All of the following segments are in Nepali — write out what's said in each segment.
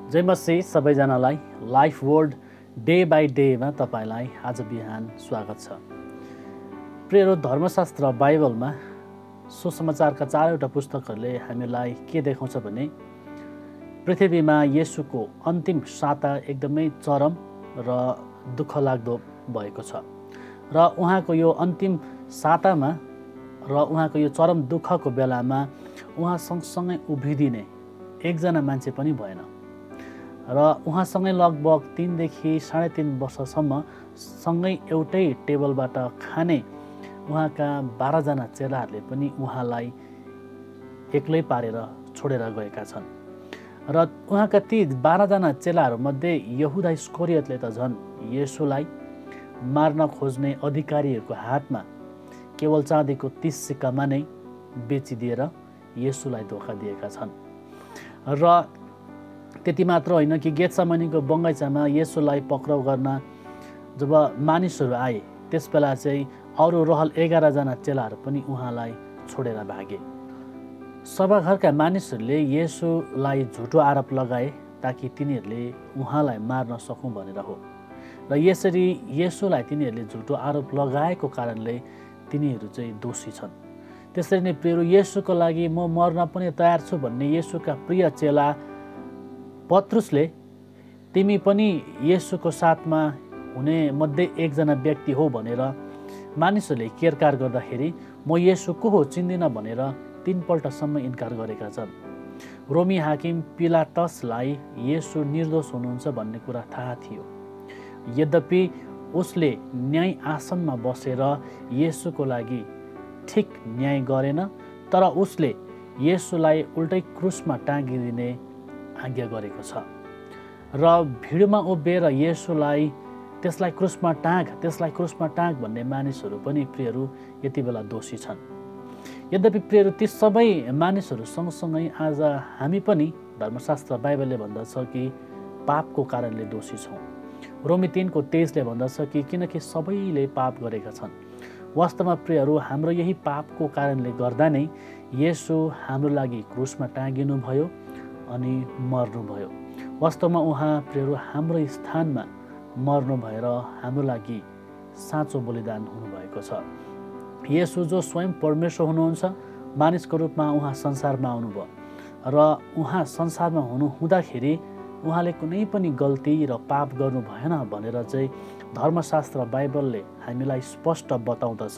जय मसीह सबैजनालाई लाइफ वर्ल्ड डे बाई डेमा तपाईलाई आज बिहान स्वागत छ। प्रिय धर्मशास्त्र बाइबलमा सुसमाचारका चारवटा पुस्तकहरूले हामीलाई के देखाउँछ भने पृथ्वीमा येशूको अन्तिम साता एकदमै चरम र दुःखलाग्दो भएको छ र उहाँको यो अन्तिम सातामा र उहाँको यो चरम दुःखको बेलामा उहाँ सँगसँगै उभिदिने एकजना मान्छे पनि भएन र उहाँसँगै लगभग 3 देखि 3.5 वर्षसम्म सँगै एउटै टेबलबाट खाने उहाँका 12 जना चेलाहरूले पनि उहाँलाई एक्लै पारेर छोडेर गएका छन् र उहाँका ती 12 जना चेलाहरूमध्ये यहुदा इस्करियोतले त झन् येशूलाई मार्न खोज्ने अधिकारीहरूको हातमा केवल चाँदीको 30 सिक्कामा नै बेचिदिएर येशूलाई धोका दिएका छन्। र त्यति मात्र होइन कि गेतसेमनीको बगैँचामा येशूलाई पक्राउ गर्न जब मानिसहरू आए त्यसबेला चाहिँ अरू रहल 11 जना चेलाहरू पनि उहाँलाई छोडेर भागे। सभाघरका मानिसहरूले येशूलाई झुटो आरोप लगाए ताकि तिनीहरूले उहाँलाई मार्न सकौँ भनेर हो र यसरी येशूलाई तिनीहरूले झुटो आरोप लगाएको कारणले तिनीहरू चाहिँ दोषी छन्। त्यसरी नै प्रिय येशूको लागि म मर्न पनि तयार छु भन्ने येशूका प्रिय चेला पत्रुसले तिमी पनि येशूको साथमा हुने मध्ये एकजना व्यक्ति हो भनेर मानिसहरूले केरकार गर्दाखेरि म येशू को हो चिन्दिनँ भनेर 3 पल्टसम्म इन्कार गरेका छन्। रोमी हाकिम पिलातसलाई येशू निर्दोष हुनुहुन्छ भन्ने कुरा थाहा थियो। यद्यपि उसले न्याय आसनमा बसेर येशूको लागि ठिक न्याय गरेन, तर उसले येशूलाई उल्टै क्रुसमा टाँगिदिने आज्ञा गरेको छ र भिडमा उभिएर येशूलाई त्यसलाई क्रुसमा टाँग भन्ने मानिसहरू पनि प्रियहरू यति बेला दोषी छन्। यद्यपि प्रियहरू ती सबै मानिसहरू सँगसँगै आज हामी पनि धर्मशास्त्र बाइबलले भन्दछ कि पापको कारणले दोषी छौँ। रोमी 3:23 भन्दछ कि किनकि सबैले पाप गरेका छन्। वास्तवमा प्रियहरू हाम्रो यही पापको कारणले गर्दा नै येशू हाम्रो लागि क्रुसमा टाँगिनु भयो अनि मर्नुभयो। वास्तवमा उहाँ प्रियहरू हाम्रो स्थानमा मर्नु भएर हाम्रो लागि साँचो बलिदान हुनुभएको छ। येशू जो स्वयं परमेश्वर हुनुहुन्छ, मानिसको रूपमा उहाँ संसारमा आउनुभयो र उहाँ संसारमा हुँदाखेरि उहाँले कुनै पनि गल्ती र पाप गर्नु भएन भनेर चाहिँ धर्मशास्त्र बाइबलले हामीलाई स्पष्ट बताउँदछ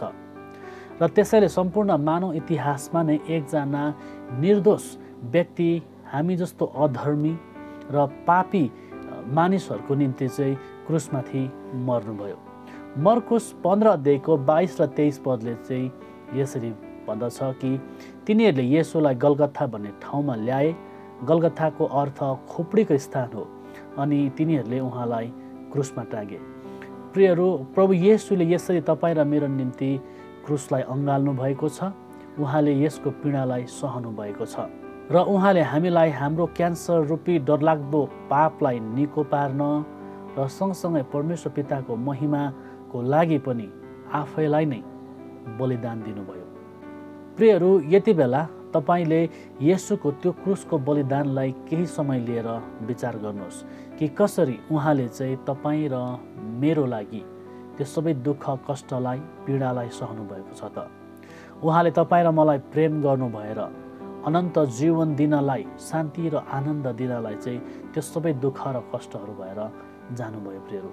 र त्यसैले सम्पूर्ण मानव इतिहासमा नै एकजना निर्दोष व्यक्ति हामी जस्तो अधर्मी र पापी मानिसहरूको निम्ति चाहिँ क्रुसमाथि मर्नुभयो। मर्कुस 15 अध्यायको 22 र 23 पदले चाहिँ यसरी भन्दछ कि तिनीहरूले येशूलाई गलगथा भन्ने ठाउँमा ल्याए। गलगथाको अर्थ खोपडीको स्थान हो अनि तिनीहरूले उहाँलाई क्रुसमा टाँगे। प्रियहरू, प्रभु येशूले यसरी तपाईँ र मेरो निम्ति क्रुसलाई अँगाल्नु भएको छ। उहाँले यसको पीडालाई सहनु भएको छ र उहाँले हामीलाई हाम्रो क्यान्सर रूपी डरलाग्दो पापलाई निको पार्न र सँगसँगै परमेश्वर पिताको महिमाको लागि पनि आफैलाई नै बलिदान दिनुभयो। प्रियहरू, यति बेला तपाईले येशूको त्यो क्रुसको बलिदानलाई केही समय लिएर विचार गर्नुहोस् कि कसरी उहाँले चाहिँ तपाईँ र मेरो लागि त्यो सबै दुःख कष्टलाई पीडालाई सहनु भएको छ त। उहाँले तपाईँ र मलाई प्रेम गर्नु भएर अनन्त जीवन दिनलाई, शान्ति र आनन्द दिनलाई चाहिँ त्यो सबै दुःख र कष्टहरू भएर जानुभयो। प्रियहरू,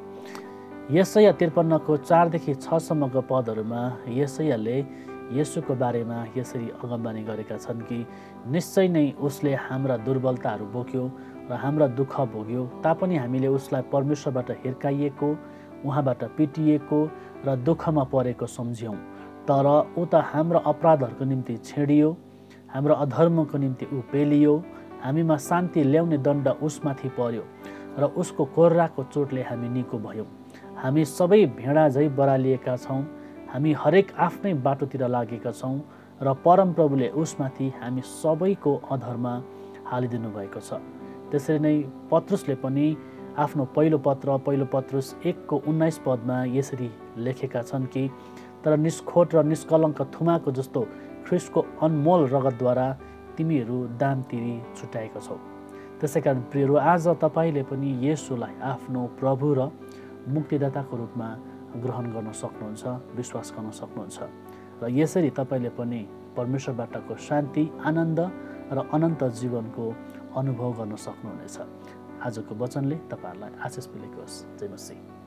यशाया 53को 4 देखि 6 सम्मको पदहरूमा यशायाले येशूको बारेमा यसरी अगमबानी गरेका छन् कि निश्चय नै उसले हाम्रा दुर्बलताहरू बोक्यो र हाम्रा दुःख भोग्यो, तापनि हामीले उसलाई परमेश्वरबाट हिर्काइएको, उहाँबाट पिटिएको र दुःखमा परेको सम्झ्यौँ। तर ऊ त हाम्रो अपराधहरूको निम्ति छेडियो, हाम्रो अधर्मको निम्ति ऊ पेलियो, हामीमा शान्ति ल्याउने दण्ड उसमाथि पर्यो र उसको कोर्राको चोटले हामी निको भयौँ। हामी सबै भेडा झै बरालिएका छौँ, हामी हरेक आफ्नै बाटोतिर लागेका छौँ र परमप्रभुले उसमाथि हामी सबैको अधर्म हालिदिनु भएको छ। त्यसरी नै पत्रुसले पनि आफ्नो पहिलो पत्रुस 1:19 पदमा यसरी लेखेका छन् कि तर निष्खोट र निष्कलङ्क थुमाको जस्तो ख्रिस्टको अनमोल रगतद्वारा तिमीहरू दाम तिरी छुट्याएका छौ। त्यसैकारण प्रियहरू आज तपाईँले पनि येशूलाई आफ्नो प्रभु र मुक्तिदाताको रूपमा ग्रहण गर्न सक्नुहुन्छ, विश्वास गर्न सक्नुहुन्छ र यसरी तपाईँले पनि परमेश्वरबाटको शान्ति, आनन्द र अनन्त जीवनको अनुभव गर्न सक्नुहुनेछ। आजको वचनले तपाईँहरूलाई आशिष मिलेको होस्। जय मसीह।